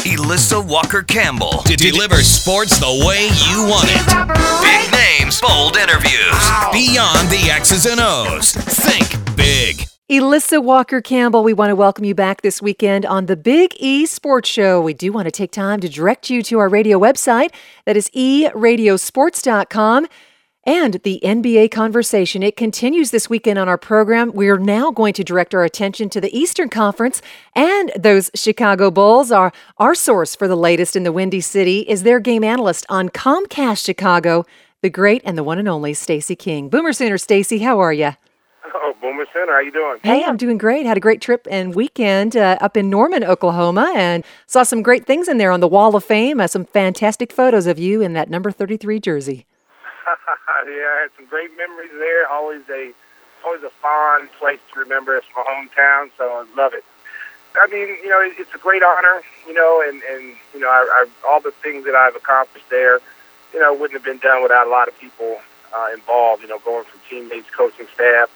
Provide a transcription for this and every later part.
Elissa Walker-Campbell delivers sports the way you want it. Big names, bold interviews. Beyond the X's and O's. Think big. Elissa Walker-Campbell, we want to welcome you back this weekend on the Big E Sports Show. We do want to take time to direct you to our radio website. That is eradiosports.com. And the NBA conversation, it continues this weekend on our program. We're now going to direct our attention to the Eastern Conference, and those Chicago Bulls are our source for the latest in the Windy City is their game analyst on Comcast Chicago, the great and the one and only Stacey King. Boomer Sooner, Stacey, how are you? Oh, Boomer Center, how you doing? Hey, I'm doing great. Had a great trip and weekend up in Norman, Oklahoma, and saw some great things in there on the Wall of Fame. Some fantastic photos of you in that number 33 jersey. Yeah, I had some great memories there. Always a fond place to remember. It's my hometown, so I love it. I mean, it's a great honor, and all the things that I've accomplished there, wouldn't have been done without a lot of people involved. Going from teammates, coaching staff,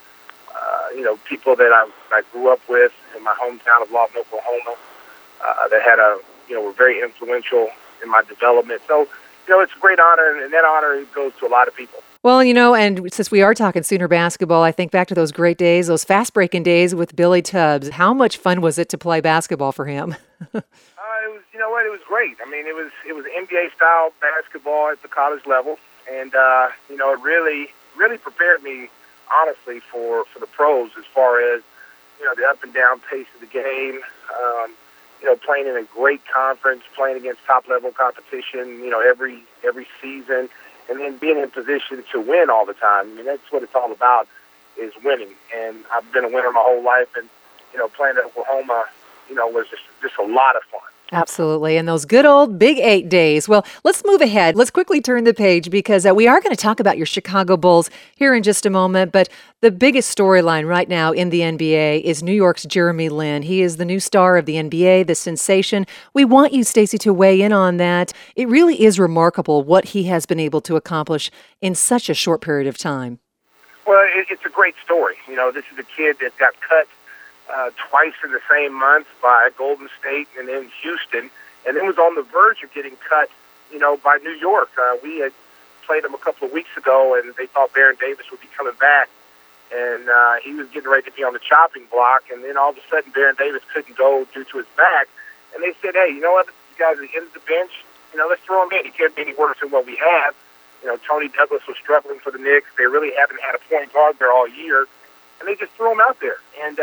people that I grew up with in my hometown of Lawton, Oklahoma, that had were very influential in my development. So, it's a great honor, and that honor goes to a lot of people. Well, and since we are talking Sooner basketball, I think back to those great days, those fast-breaking days with Billy Tubbs. How much fun was it to play basketball for him? It was, it was great. I mean, it was NBA-style basketball at the college level, and it really prepared me, honestly, for the pros as far as the up and down pace of the game. Playing in a great conference, playing against top-level competition, every season, and then being in position to win all the time. I mean, that's what it's all about, is winning. And I've been a winner my whole life, and, playing at Oklahoma, was just a lot of fun. Absolutely. And those good old Big 8 days. Well, let's move ahead. Let's quickly turn the page because we are going to talk about your Chicago Bulls here in just a moment. But the biggest storyline right now in the NBA is New York's Jeremy Lin. He is the new star of the NBA, the sensation. We want you, Stacey, to weigh in on that. It really is remarkable what he has been able to accomplish in such a short period of time. Well, it's a great story. This is a kid that got cut twice in the same month by Golden State and then Houston, and then was on the verge of getting cut, by New York. We had played him a couple of weeks ago, and they thought Baron Davis would be coming back, and he was getting ready to be on the chopping block, and then all of a sudden Baron Davis couldn't go due to his back, and they said, hey, you know what, this guy's at the end of the bench, let's throw him in. He can't be any worse than what we have. Tony Douglas was struggling for the Knicks. They really haven't had a point guard there all year, and they just threw him out there. And,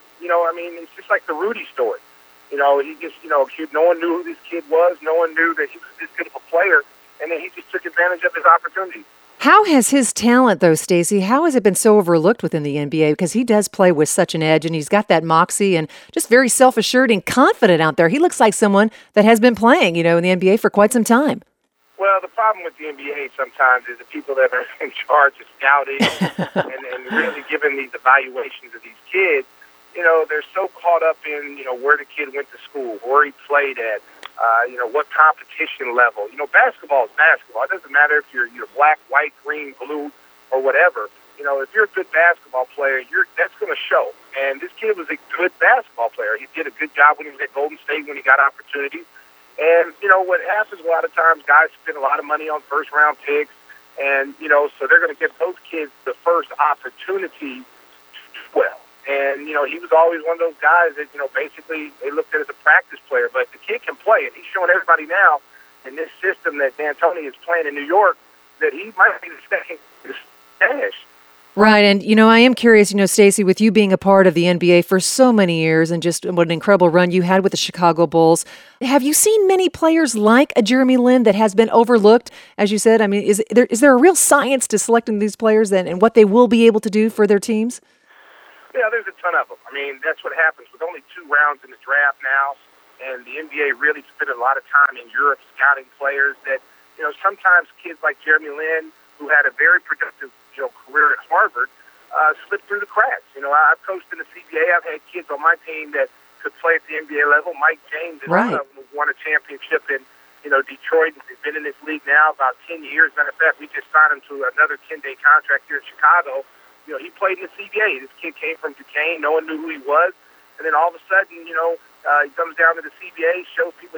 it's just like the Rudy story. He just, no one knew who this kid was. No one knew that he was this good of a player. And then he just took advantage of his opportunity. How has his talent, though, Stacey, how has it been so overlooked within the NBA? Because he does play with such an edge, and he's got that moxie and just very self-assured and confident out there. He looks like someone that has been playing, in the NBA for quite some time. Well, the problem with the NBA sometimes is the people that are in charge of scouting and really giving these evaluations of these kids, they're so caught up in, where the kid went to school, where he played at, what competition level. Basketball is basketball. It doesn't matter if you're black, white, green, blue, or whatever. If you're a good basketball player, that's going to show. And this kid was a good basketball player. He did a good job when he was at Golden State when he got opportunities. And, what happens a lot of times, guys spend a lot of money on first-round picks, and, so they're going to give those kids the first opportunity to do well. And, he was always one of those guys that, basically they looked at as a practice player. But the kid can play, and he's showing everybody now in this system that D'Antoni is playing in New York that he might be the second Spanish. Right, and, I am curious, Stacey, with you being a part of the NBA for so many years and just what an incredible run you had with the Chicago Bulls, have you seen many players like a Jeremy Lin that has been overlooked, as you said? I mean, is there a real science to selecting these players and what they will be able to do for their teams? Yeah, there's a ton of them. I mean, that's what happens with only 2 rounds in the draft now, and the NBA really spent a lot of time in Europe scouting players that, sometimes kids like Jeremy Lin, who had a very productive, career at Harvard, slipped through the cracks. I've coached in the CBA. I've had kids on my team that could play at the NBA level. Mike James is one of them who won a championship in, Detroit. He's been in this league now about 10 years. Matter of fact, we just signed him to another 10-day contract here in Chicago. He played in the CBA. This kid came from Duquesne. No one knew who he was. And then all of a sudden, he comes down to the CBA, shows people he can play.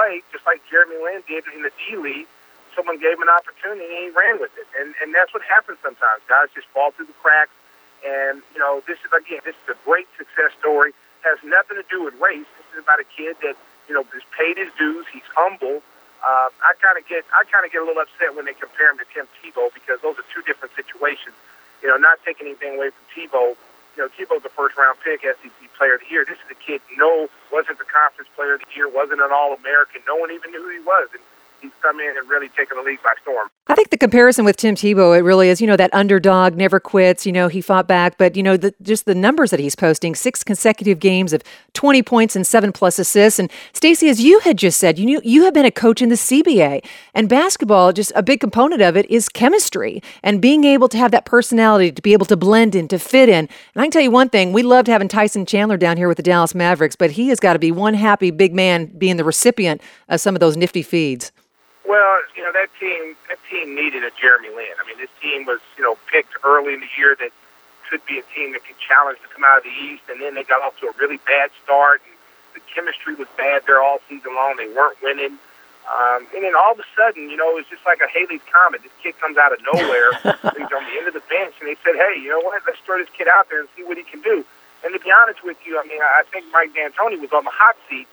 play, just like Jeremy Lin did in the D-League. Someone gave him an opportunity, and he ran with it. And that's what happens sometimes. Guys just fall through the cracks. And, this is a great success story. Has nothing to do with race. This is about a kid that, has paid his dues. He's humble. I kind of get a little upset when they compare him to Tim Tebow, because those are two different situations. Not taking anything away from Tebow. Tebow's a first-round pick, SEC Player of the Year. This is a kid, wasn't the Conference Player of the Year, wasn't an All-American. No one even knew who he was. And he's come in and really taken the league by storm. I think the comparison with Tim Tebow, it really is, that underdog, never quits, he fought back, but, just the numbers that he's posting, 6 consecutive games of 20 points and 7+ assists. And Stacey, as you had just said, you have been a coach in the CBA, and basketball, just a big component of it is chemistry and being able to have that personality to be able to blend in, to fit in. And I can tell you one thing, we loved having Tyson Chandler down here with the Dallas Mavericks, but he has got to be one happy big man being the recipient of some of those nifty feeds. Well, that team needed a Jeremy Lin. I mean, this team was, picked early in the year that could be a team that could challenge to come out of the East, and then they got off to a really bad start, and the chemistry was bad there all season long. They weren't winning. And then all of a sudden, it's just like a Halley's Comet. This kid comes out of nowhere. He's on the end of the bench, and they said, hey, you know what, let's throw this kid out there and see what he can do. And to be honest with you, I think Mike D'Antoni was on the hot seat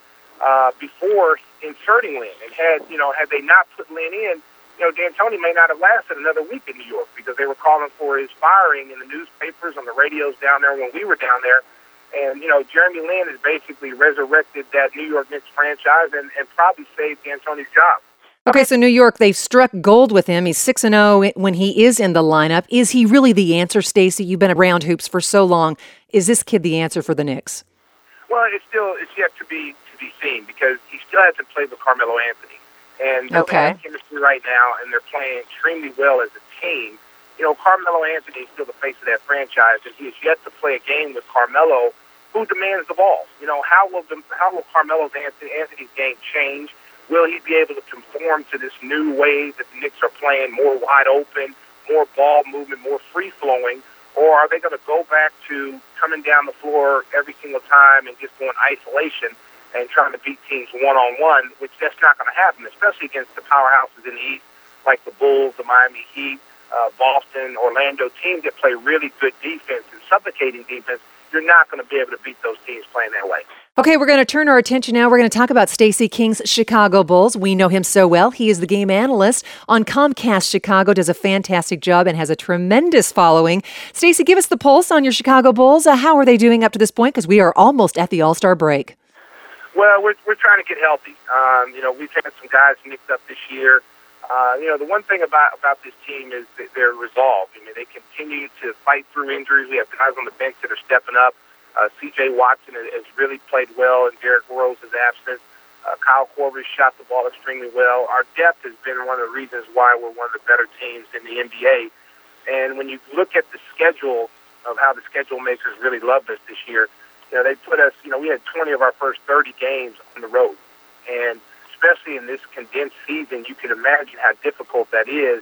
before inserting Lin, and had they not put Lin in, D'Antoni may not have lasted another week in New York, because they were calling for his firing in the newspapers, on the radios down there when we were down there. And, Jeremy Lin has basically resurrected that New York Knicks franchise and probably saved D'Antoni's job. Okay, so New York, they've struck gold with him. He's 6-0 when he is in the lineup. Is he really the answer, Stacey? You've been around hoops for so long. Is this kid the answer for the Knicks? Well, it's yet to be seen, because he still hasn't played with Carmelo Anthony. And they have chemistry right now, and they're playing extremely well as a team. Carmelo Anthony is still the face of that franchise, and he has yet to play a game with Carmelo, who demands the ball. How will Carmelo Anthony's game change? Will he be able to conform to this new way that the Knicks are playing, more wide open, more ball movement, more free-flowing? Or are they going to go back to coming down the floor every single time and just going isolation and trying to beat teams one-on-one, which that's not going to happen, especially against the powerhouses in the East, like the Bulls, the Miami Heat, Boston, Orlando, teams that play really good defense and suffocating defense. You're not going to be able to beat those teams playing that way. Okay, we're going to turn our attention now. We're going to talk about Stacey King's Chicago Bulls. We know him so well. He is the game analyst on Comcast Chicago, does a fantastic job and has a tremendous following. Stacey, give us the pulse on your Chicago Bulls. How are they doing up to this point? Because we are almost at the All-Star break. Well, we're trying to get healthy. We've had some guys nicked up this year. The one thing about this team is that they're resolved. They continue to fight through injuries. We have guys on the bench that are stepping up. C.J. Watson has really played well in Derrick Rose's absence. Kyle Korver shot the ball extremely well. Our depth has been one of the reasons why we're one of the better teams in the NBA. And when you look at the schedule of how the schedule makers really loved us this year, they put us, we had 20 of our first 30 games on the road. And especially in this condensed season, you can imagine how difficult that is,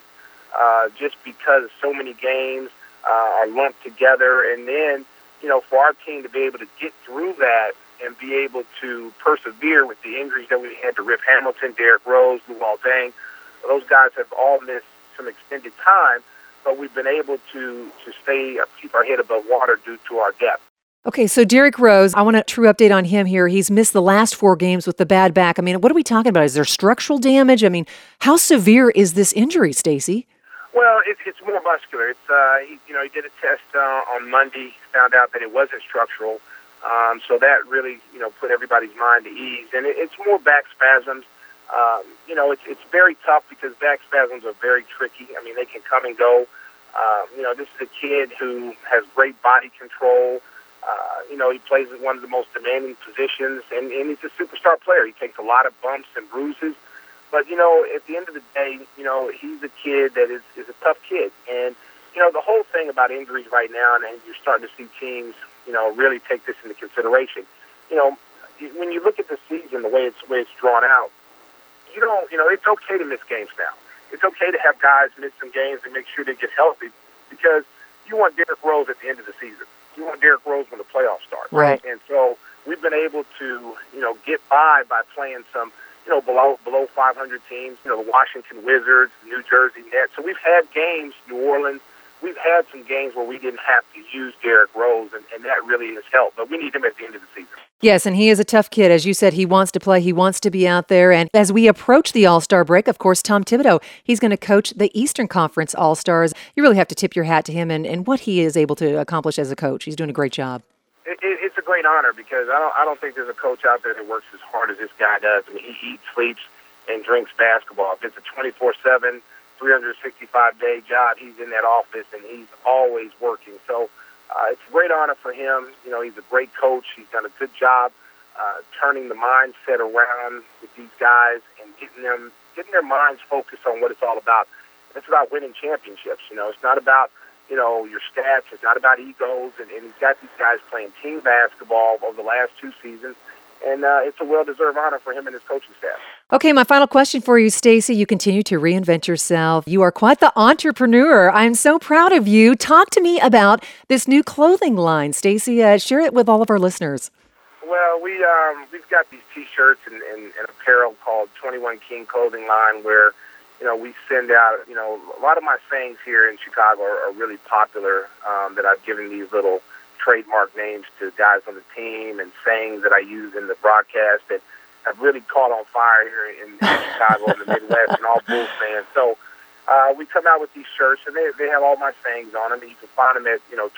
just because so many games are lumped together. And then, for our team to be able to get through that and be able to persevere with the injuries that we had to Rip Hamilton, Derrick Rose, Luol Deng, those guys have all missed some extended time, but we've been able to keep our head above water due to our depth. Okay, so Derrick Rose, I want a true update on him here. He's missed the last 4 games with the bad back. What are we talking about? Is there structural damage? How severe is this injury, Stacey? Well, it's more muscular. He did a test on Monday, found out that it wasn't structural. So that really, put everybody's mind at ease. And it's more back spasms. It's very tough because back spasms are very tricky. They can come and go. This is a kid who has great body control. He plays at one of the most demanding positions, and he's a superstar player. He takes a lot of bumps and bruises. But, at the end of the day, he's a kid that is a tough kid. And, the whole thing about injuries right now, and you're starting to see teams, really take this into consideration. When you look at the season, the way it's drawn out, it's okay to miss games now. It's okay to have guys miss some games and make sure they get healthy, because you want Derrick Rose at the end of the season. You want Derrick Rose when the playoffs start. Right. And so we've been able to, get by playing some below 500 teams, the Washington Wizards, New Jersey Nets. So we've had games, New Orleans, we've had some games where we didn't have to use Derrick Rose, and that really has helped. But we need him at the end of the season. Yes, and he is a tough kid. As you said, he wants to play. He wants to be out there. And as we approach the All-Star break, of course, Tom Thibodeau, he's going to coach the Eastern Conference All-Stars. You really have to tip your hat to him and what he is able to accomplish as a coach. He's doing a great job. It's a great honor because I don't think there's a coach out there that works as hard as this guy does. I mean, he eats, sleeps, and drinks basketball. If it's a 24/7, 365-day job, he's in that office, and he's always working. So it's a great honor for him. He's a great coach. He's done a good job turning the mindset around with these guys and getting their minds focused on what it's all about. It's about winning championships. It's not about your stats. It's not about egos. And he's got these guys playing team basketball over the last 2 seasons. And it's a well-deserved honor for him and his coaching staff. Okay, my final question for you, Stacey. You continue to reinvent yourself. You are quite the entrepreneur. I'm so proud of you. Talk to me about this new clothing line, Stacey. Share it with all of our listeners. Well, we've got these T-shirts and apparel called 21 King Clothing Line where, we send out, a lot of my sayings here in Chicago are really popular that I've given these little trademark names to guys on the team and sayings that I use in the broadcast that have really caught on fire here in Chicago and the Midwest and all Bulls fans. So we come out with these shirts, and they have all my sayings on them. And you can find them at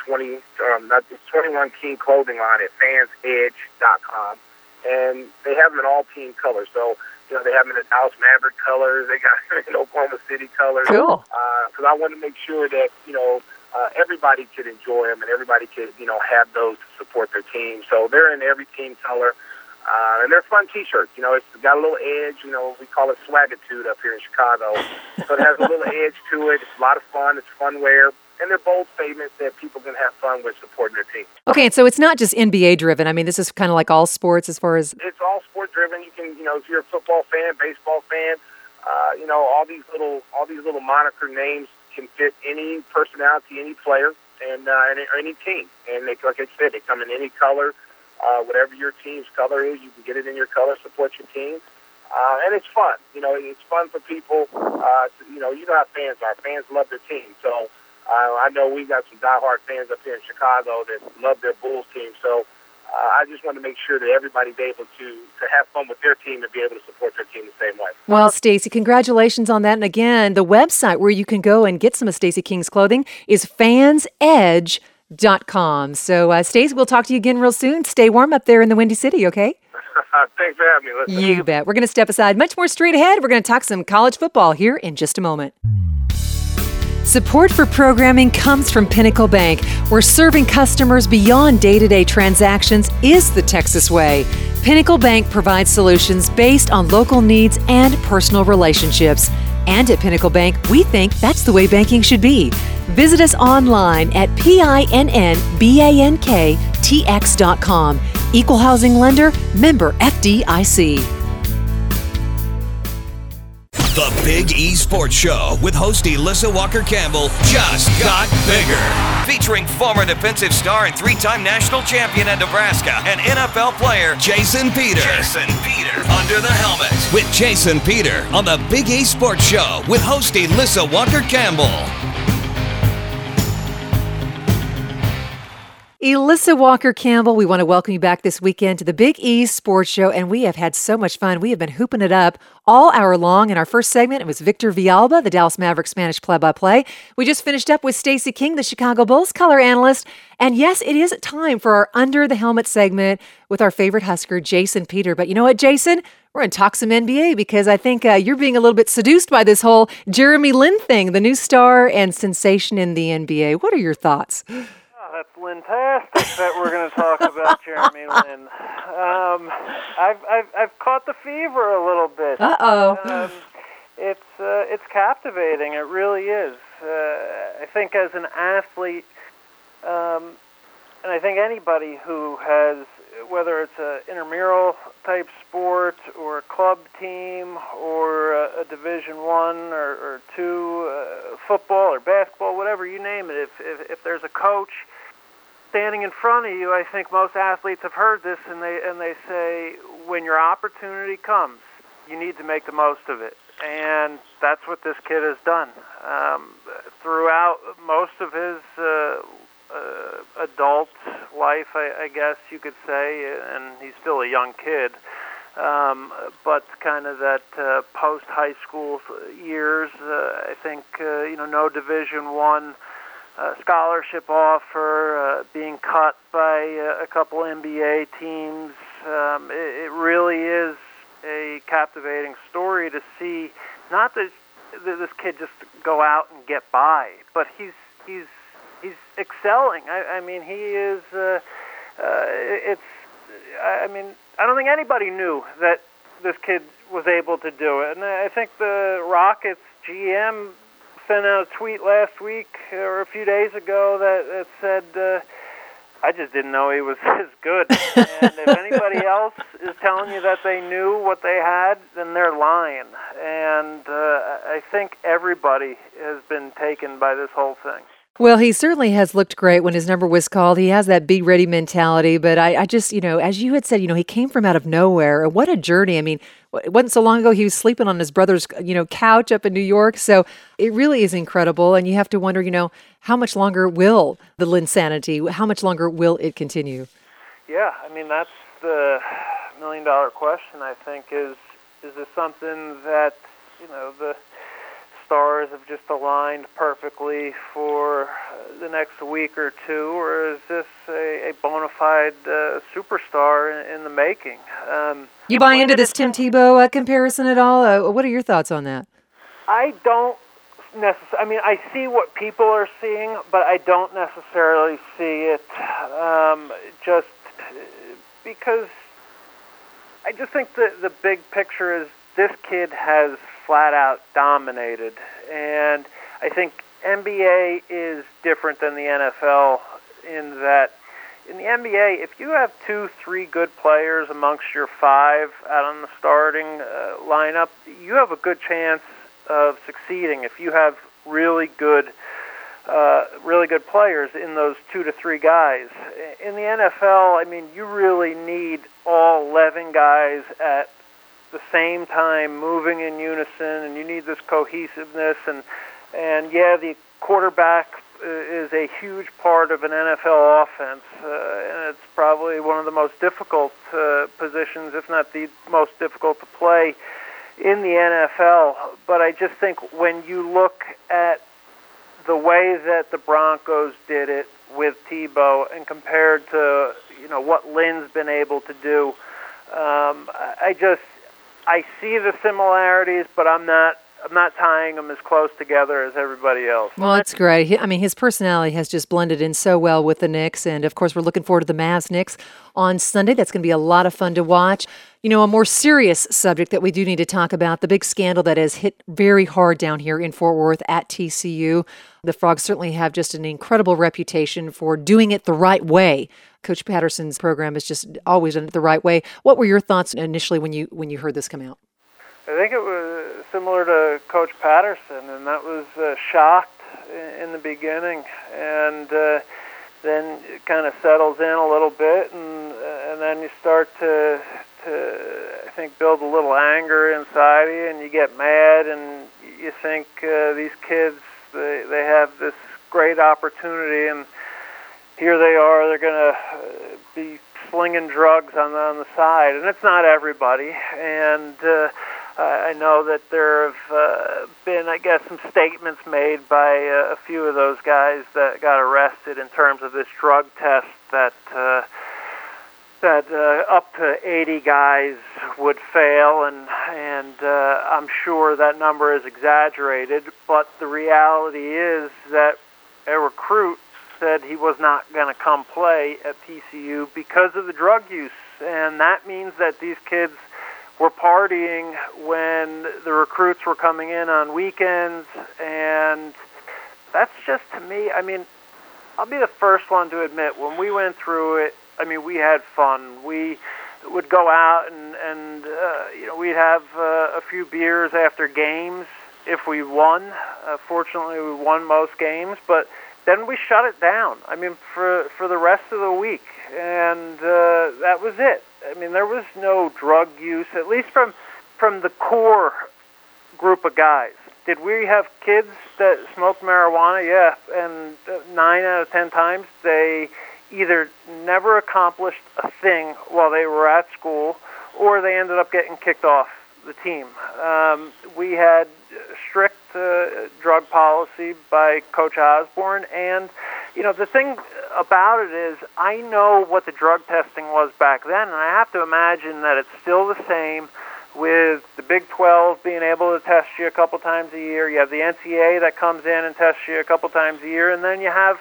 21 King Clothing Line at fansedge.com, and they have them in all team colors. So they have them in the Dallas Maverick colors. They got them in Oklahoma City colors. Cool. Because I want to make sure that everybody could enjoy them and everybody could have those to support their team. So they're in every team color. And they're fun T-shirts. It's got a little edge. We call it swagitude up here in Chicago. So it has a little edge to it. It's a lot of fun. It's fun wear. And they're bold statements that people can have fun with supporting their team. Okay, so it's not just NBA driven. I mean, this is kind of like all sports as far as... It's all sport driven. You can, if you're a football fan, baseball fan, all these little moniker names can fit any personality, any player, and any team. And like I said, they come in any color. Whatever your team's color is, you can get it in your color, support your team. And it's fun. It's fun for people. You know how fans are. Fans love their team. So I know we got some diehard fans up here in Chicago that love their Bulls team. So I just want to make sure that everybody's able to have fun with their team and be able to support their team the same way. Well, Stacey, congratulations on that. And again, the website where you can go and get some of Stacey King's clothing is fansedge.com. So, Stacey, we'll talk to you again real soon. Stay warm up there in the Windy City, okay? Thanks for having me. Listen. You bet. We're going to step aside. Much more straight ahead. We're going to talk some college football here in just a moment. Support for programming comes from Pinnacle Bank, where serving customers beyond day-to-day transactions is the Texas way. Pinnacle Bank provides solutions based on local needs and personal relationships. And at Pinnacle Bank, we think that's the way banking should be. Visit us online at PINNBANKTX.com. Equal housing lender, member FDIC. The Big E Sports Show with host Elissa Walker-Campbell just got bigger. Featuring former defensive star and 3-time national champion at Nebraska and NFL player Jason Peter. Under the helmet with Jason Peter on the Big E Sports Show with host Elissa Walker-Campbell. Elissa Walker-Campbell, we want to welcome you back this weekend to the Big E Sports Show, and we have had so much fun. We have been hooping it up all hour long. In our first segment, it was Victor Villalba, the Dallas Mavericks Spanish play-by-play. We just finished up with Stacey King, the Chicago Bulls color analyst. And yes, it is time for our Under the Helmet segment with our favorite Husker, Jason Peter. But you know what, Jason? We're going to talk some NBA because I think you're being a little bit seduced by this whole Jeremy Lin thing, the new star and sensation in the NBA. What are your thoughts? That's fantastic that we're going to talk about Jeremy Lin. I've caught the fever a little bit. Uh-oh. It's captivating. It really is. I think as an athlete, and I think anybody who has, whether it's an intramural type sport or a club team or a Division I or II football or basketball, whatever you name it, if there's a coach standing in front of you, I think most athletes have heard this, and they say, when your opportunity comes, you need to make the most of it. And that's what this kid has done. Throughout most of his adult life, I guess you could say, and he's still a young kid, but kind of that post-high school years, I think, no Division I scholarship offer, being cut by a couple NBA teams. It really is a captivating story to see, not that this kid just go out and get by, but he's excelling. I mean, he is. I don't think anybody knew that this kid was able to do it, and I think the Rockets GM sent out a tweet last week or a few days ago that said, I just didn't know he was as good. And if anybody else is telling you that they knew what they had, then they're lying. And I think everybody has been taken by this whole thing. Well, he certainly has looked great when his number was called. He has that be-ready mentality. But I just, as you had said, he came from out of nowhere. What a journey. I mean, it wasn't so long ago he was sleeping on his brother's, couch up in New York. So it really is incredible. And you have to wonder, how much longer will the Linsanity, how much longer will it continue? Yeah, I mean, that's the million-dollar question, I think, is this something that, the stars have just aligned perfectly for the next week or two, or is this a bona fide superstar in the making? You buy into this Tim Tebow comparison at all? What are your thoughts on that? I don't necessarily. I mean, I see what people are seeing, but I don't necessarily see it just because I just think the big picture is this kid has flat out dominated, and I think NBA is different than the NFL in that in the NBA, if you have 2-3 good players amongst your 5 out on the starting lineup, you have a good chance of succeeding if you have really good players in those 2 to 3 guys. In the NFL, I mean, you really need all 11 guys at the same time moving in unison, and you need this cohesiveness, and the quarterback is a huge part of an NFL offense, and it's probably one of the most difficult positions, if not the most difficult to play in the NFL. But I just think when you look at the way that the Broncos did it with Tebow and compared to what Lynn's been able to do, I see the similarities, but I'm not tying them as close together as everybody else. Well, that's great. I mean, his personality has just blended in so well with the Knicks, and of course, we're looking forward to the Mavs-Knicks on Sunday. That's going to be a lot of fun to watch. A more serious subject that we do need to talk about, the big scandal that has hit very hard down here in Fort Worth at TCU. The Frogs certainly have just an incredible reputation for doing it the right way. Coach Patterson's program has just always done it the right way. What were your thoughts initially when you heard this come out? I think it was similar to Coach Patterson, and that was shocked in the beginning, and then it kind of settles in a little bit, and then you start to I think build a little anger inside you, and you get mad, and you think these kids they have this great opportunity, and here they are, they're going to be slinging drugs on the side, and it's not everybody, and I know that there have been, I guess, some statements made by a few of those guys that got arrested in terms of this drug test that up to 80 guys would fail, and I'm sure that number is exaggerated, but the reality is that a recruit said he was not going to come play at TCU because of the drug use, and that means that these kids were partying when the recruits were coming in on weekends, and that's just, to me, I mean, I'll be the first one to admit, when we went through it, I mean, we had fun. We would go out and we'd have a few beers after games if we won. Fortunately, we won most games, but then we shut it down. I mean, for the rest of the week, and that was it. I mean, there was no drug use, at least from from the core group of guys. Did we have kids that smoked marijuana? Yeah, and 9 out of 10 times they either never accomplished a thing while they were at school, or they ended up getting kicked off the team. We had strict drug policy by Coach Osborne, and the thing about it is I know what the drug testing was back then, and I have to imagine that it's still the same with the Big 12 being able to test you a couple times a year. You have the NCAA that comes in and tests you a couple times a year, and then you have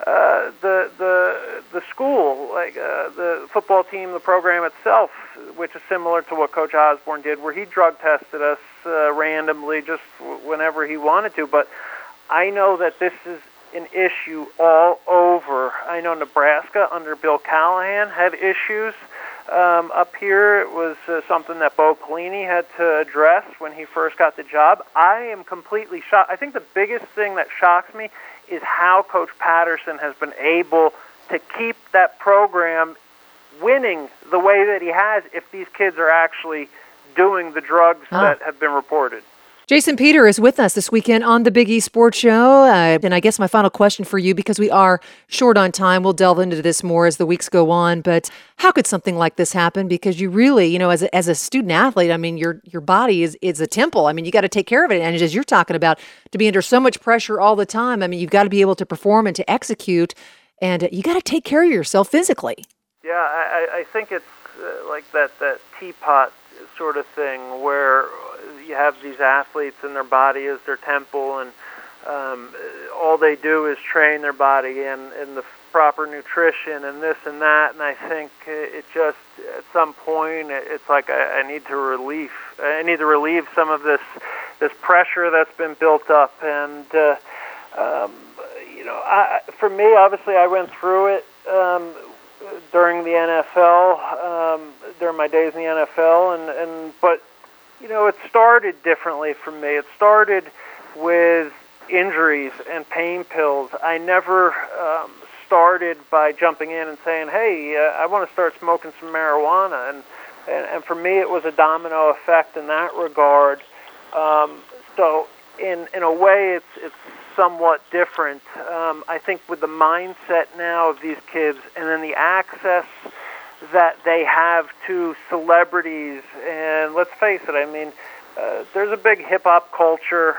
the school, like the football team, the program itself, which is similar to what Coach Osborne did, where he drug tested us randomly just whenever he wanted to. But I know that this is an issue all over. I know Nebraska under Bill Callahan had issues. Up here, it was something that Bo Pelini had to address when he first got the job. I am completely shocked. I think the biggest thing that shocks me is how Coach Patterson has been able to keep that program winning the way that he has if these kids are actually doing the drugs that have been reported. Jason Peter is with us this weekend on the Big E Sports Show. And I guess my final question for you, because we are short on time, we'll delve into this more as the weeks go on, but how could something like this happen? Because you really, as a student athlete, I mean, your body is a temple. I mean, you got to take care of it. And as you're talking about, to be under so much pressure all the time, I mean, you've got to be able to perform and to execute, and you got to take care of yourself physically. Yeah, I think it's like that teapot sort of thing where you have these athletes and their body is their temple, and all they do is train their body and the proper nutrition and this and that. And I think it just, at some point, it's like I need to relieve some of this pressure that's been built up. And for me, obviously, I went through it during the NFL, during my days in the NFL, but it started differently for me. It started with injuries and pain pills. I never started by jumping in and saying, hey, I want to start smoking some marijuana. And for me, it was a domino effect in that regard. So in a way, it's somewhat different. I think with the mindset now of these kids, and then the access that they have to celebrities, and let's face it, I mean, there's a big hip-hop culture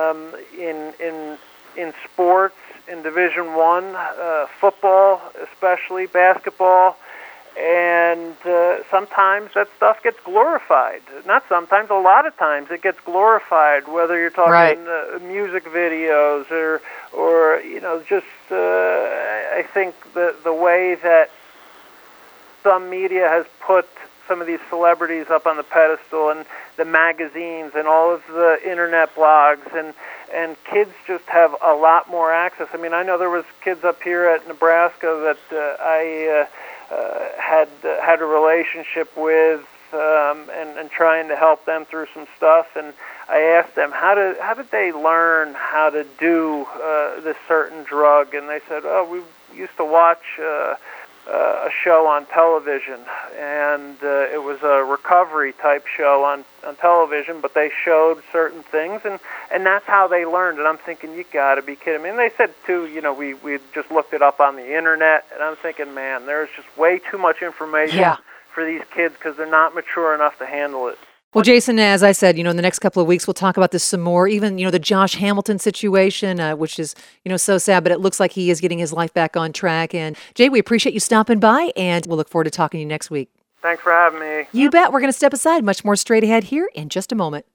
in sports, in Division I, football, especially basketball, and sometimes that stuff gets glorified. Not sometimes, a lot of times it gets glorified, whether you're talking music videos or just I think the way that some media has put some of these celebrities up on the pedestal, and the magazines and all of the internet blogs, and kids just have a lot more access. I mean, I know there was kids up here at Nebraska that I had a relationship with, and trying to help them through some stuff. And I asked them, how did they learn how to do this certain drug? And they said, oh, we used to watch a show on television, and it was a recovery type show on television, but they showed certain things, and that's how they learned. And I'm thinking, you got to be kidding me. And they said too, we just looked it up on the internet, and I'm thinking, man, there's just way too much information for these kids because they're not mature enough to handle it. Well, Jason, as I said, in the next couple of weeks, we'll talk about this some more. Even, the Josh Hamilton situation, which is, so sad, but it looks like he is getting his life back on track. And Jay, we appreciate you stopping by, and we'll look forward to talking to you next week. Thanks for having me. You bet. We're going to step aside. Much more straight ahead here in just a moment.